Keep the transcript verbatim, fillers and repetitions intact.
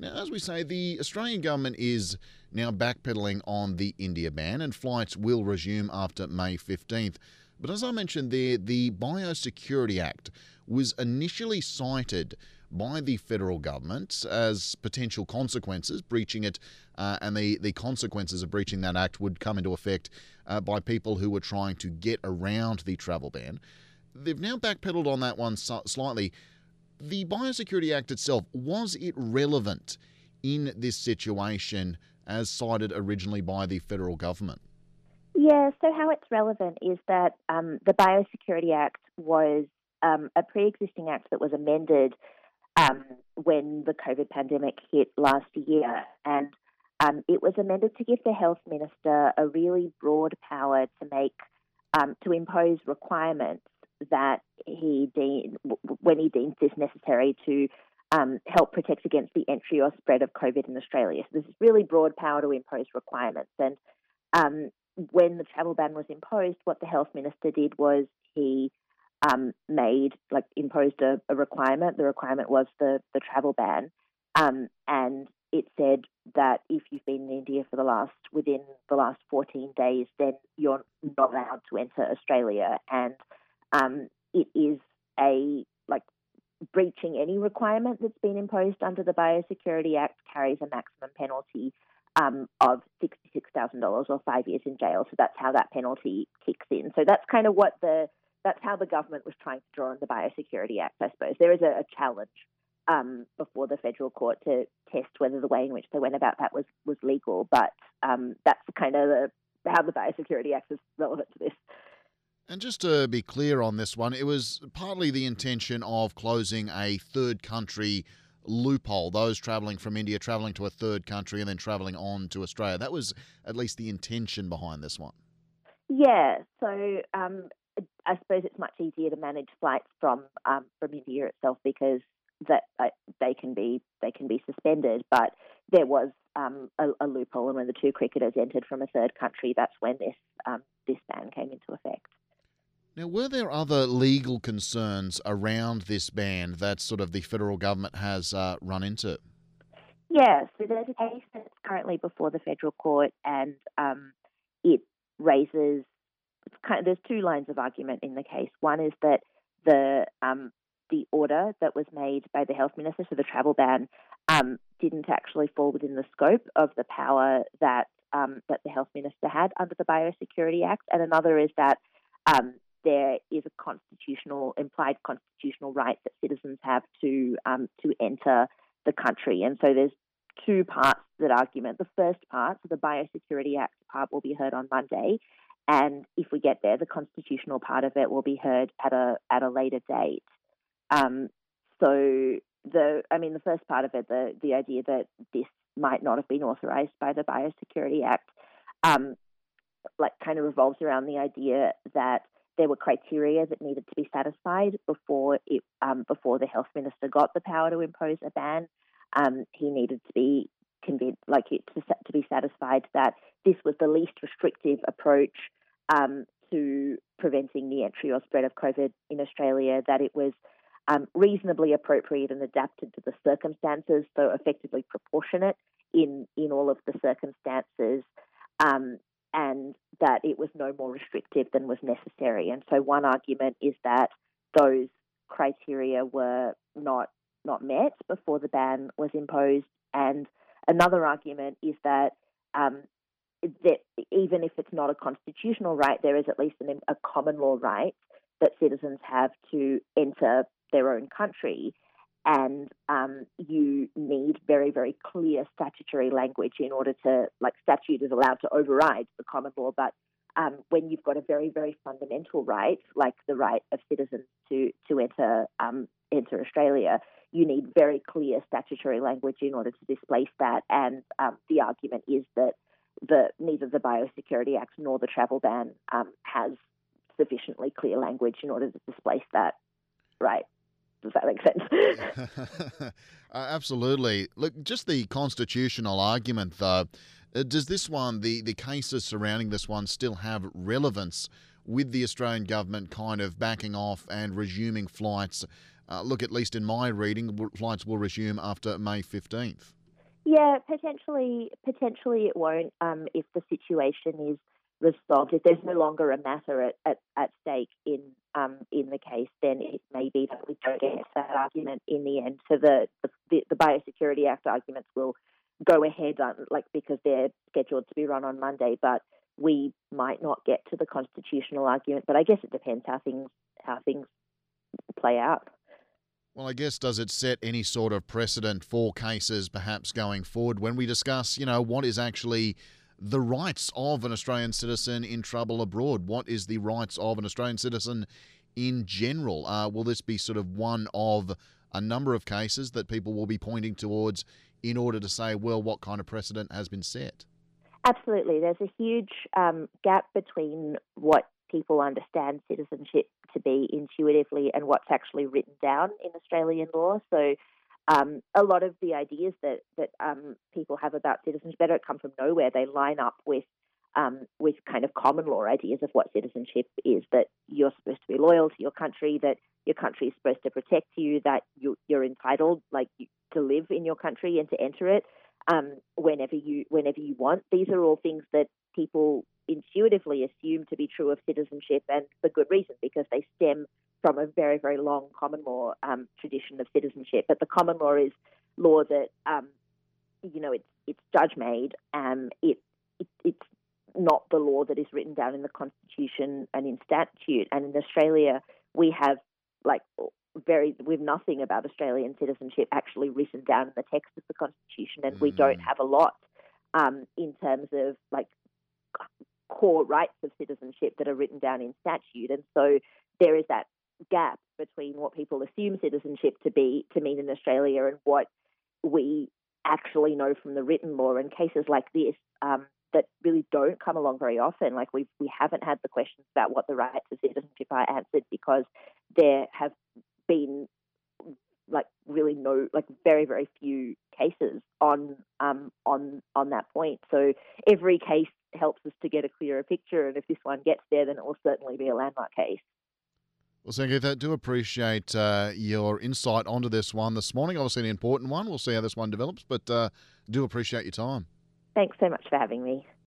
Now, as we say, the Australian government is now backpedaling on the India ban, and flights will resume after May fifteenth. But as I mentioned there, the Biosecurity Act was initially cited by the federal government as potential consequences, breaching it, uh, and the, the consequences of breaching that act would come into effect uh, by people who were trying to get around the travel ban. They've now backpedaled on that one slightly. The Biosecurity Act itself, was it relevant in this situation as cited originally by the federal government? Yeah, so how it's relevant is that um, the Biosecurity Act was um, a pre-existing act that was amended um, when the COVID pandemic hit last year, and um, it was amended to give the health minister a really broad power to make, um, to impose requirements that he deem, when he deems this necessary to um, help protect against the entry or spread of COVID in Australia. So there's really broad power to impose requirements. And um, when the travel ban was imposed, what the health minister did was he um, made, like, imposed a, a requirement. The requirement was the, the travel ban. Um, and it said that if you've been in India for the last, within the last fourteen days, then you're not allowed to enter Australia. And Um, it is a, like, breaching any requirement that's been imposed under the Biosecurity Act carries a maximum penalty um, of sixty-six thousand dollars or five years in jail. So that's how that penalty kicks in. So that's kind of what the, that's how the government was trying to draw on the Biosecurity Act, I suppose. There is a, a challenge um, before the federal court to test whether the way in which they went about that was, was legal. But um, that's kind of the, how the Biosecurity Act is relevant to this. And just to be clear on this one, it was partly the intention of closing a third country loophole, those travelling from India, travelling to a third country and then travelling on to Australia. That was at least the intention behind this one. Yeah, so um, I suppose it's much easier to manage flights from um, from India itself because that uh, they can be they can be suspended. But there was um, a, a loophole, and when the two cricketers entered from a third country, that's when this um, this ban came into effect. Now, were there other legal concerns around this ban that sort of the federal government has uh, run into? Yeah, so there's a case that's currently before the federal court, and um, it raises, it's kind of, there's two lines of argument in the case. One is that the um, the order that was made by the health minister, so the travel ban, um, didn't actually fall within the scope of the power that um, that the health minister had under the Biosecurity Act, and another is that um, there is a constitutional, implied constitutional right that citizens have to um, to enter the country. And so there's two parts to that argument. The first part, so the Biosecurity Act part, will be heard on Monday. And if we get there, the constitutional part of it will be heard at a at a later date. Um, so the, I mean, the first part of it, the the idea that this might not have been authorised by the Biosecurity Act, um, like kind of revolves around the idea that there were criteria that needed to be satisfied before it um, before the health minister got the power to impose a ban. Um, he needed to be convinced, like it, to, to be satisfied that this was the least restrictive approach um, to preventing the entry or spread of COVID in Australia, that it was um, reasonably appropriate and adapted to the circumstances, so effectively proportionate in, in all of the circumstances, um, and that it was no more restrictive than was necessary. And so one argument is that those criteria were not not met before the ban was imposed, and another argument is that um, that even if it's not a constitutional right, there is at least an, a common law right that citizens have to enter their own country, and um, you need very, very clear statutory language in order to, like, statute is allowed to override the common law, but um, when you've got a very, very fundamental right, like the right of citizens to to enter um, enter Australia, you need very clear statutory language in order to displace that. And um, the argument is that the neither the Biosecurity Act nor the travel ban um, has sufficiently clear language in order to displace that right. Does that make sense? uh, absolutely. Look, just the constitutional argument, though, uh, does this one, the, the cases surrounding this one, still have relevance with the Australian government kind of backing off and resuming flights? Uh, look, at least in my reading, flights will resume after May fifteenth. Yeah, potentially, potentially it won't um, if the situation is resolved. If there's no longer a matter at, at, at stake in um, in the case, then it may be that we don't get that argument in the end. So the the, the Biosecurity Act arguments will go ahead, um, like because they're scheduled to be run on Monday, but we might not get to the constitutional argument. But I guess it depends how things how things play out. Well, I guess, does it set any sort of precedent for cases perhaps going forward when we discuss, you know, what is actually the rights of an Australian citizen in trouble abroad? What is the rights of an Australian citizen in general? Uh, will this be sort of one of a number of cases that people will be pointing towards in order to say, well, what kind of precedent has been set? Absolutely. There's a huge um, gap between what people understand citizenship to be intuitively and what's actually written down in Australian law. So um, a lot of the ideas that, that um, people have about citizenship, they don't come from nowhere. They line up with um, with kind of common law ideas of what citizenship is, that you're supposed to be loyal to your country, that your country is supposed to protect you, that you, you're entitled like to live in your country and to enter it um, whenever you whenever you want. These are all things that people intuitively assume to be true of citizenship, and for good reason, because they stem from a very, very long common law um, tradition of citizenship. But the common law is law that, um, you know, it's it's judge made. Um, it, it it's not the law that is written down in the Constitution and in statute. And in Australia, we have like very we've nothing about Australian citizenship actually written down in the text of the Constitution, and mm. we don't have a lot um, in terms of like core rights of citizenship that are written down in statute. And so there is that gap between what people assume citizenship to be to mean in Australia and what we actually know from the written law. And cases like this um, that really don't come along very often, like we we haven't had the questions about what the rights of citizenship are answered because there have been like really no, like very, very few cases on um, on on that point. So every case helps us to get a clearer picture, and if this one gets there, then it will certainly be a landmark case. Well, Sangeetha, I do appreciate uh, your insight onto this one this morning. Obviously an important one. We'll see how this one develops, but uh, do appreciate your time. Thanks so much for having me.